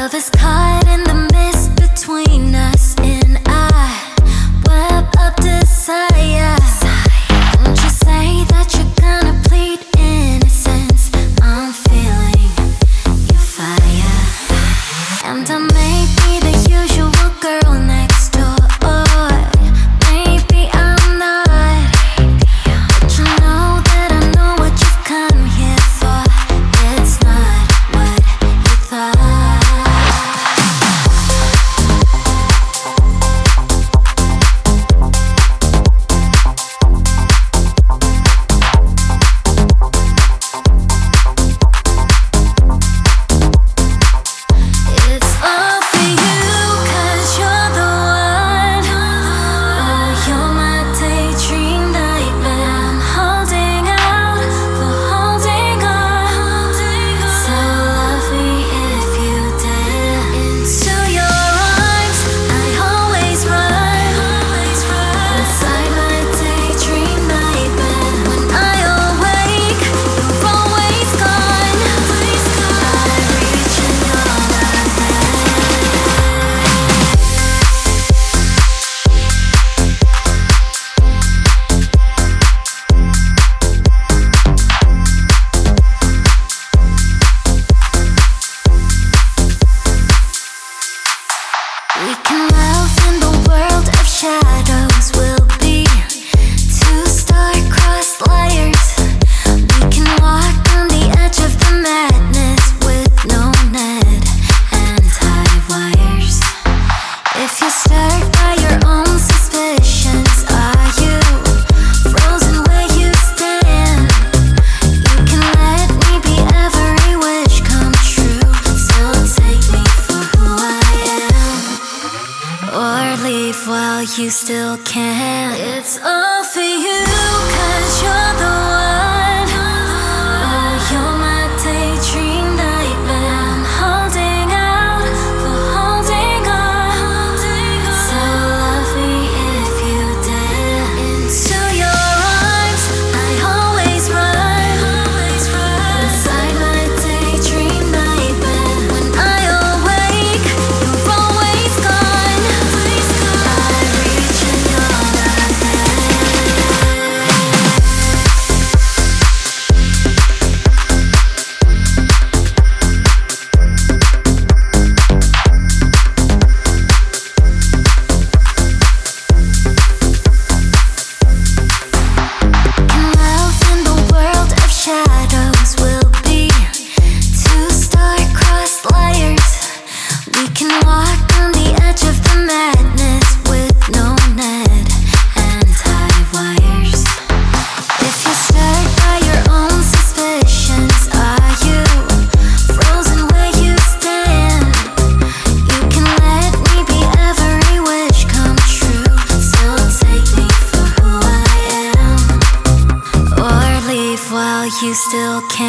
is caught in the mist between us, and I web up desire. Won't you say that you're gonna plead innocence? I'm feeling your fire, and I may be the usual girl next door, or maybe I'm not. But you know that I know what you've come here for. It's not what you thought. It's all for you, 'cause you're the one. Oh, you're my daydream nightmare. I'm holding out for holding on. So love me if you dare. Into your arms I always run. Inside my daydream nightmare. When I awake, you're always gone. I reach in your love. We can love in the world of shadows. We'll be two star-crossed liars. We can walk on the edge of the madness with no net and high wires. If you're stirred by your own suspicions, are you frozen where you stand? You can let me be every wish come true. So take me for who I am, or leave while you still can. It's all for you, 'cause you're the one. Oh, you're my daydream nightmare. I'm holding out for holding on. So love me if you dare. Into your arms I always run. Inside my daydream nightmare. When I awake, you're always gone. I reach in your love. Can love in the world of shadows. We'll be two star-crossed liars. We can walk on the edge of the madness with no net and high wires. If you're stirred by your own suspicions, are you frozen where you stand? You can let me be every wish come true. So take me for who I am, or leave while you still can.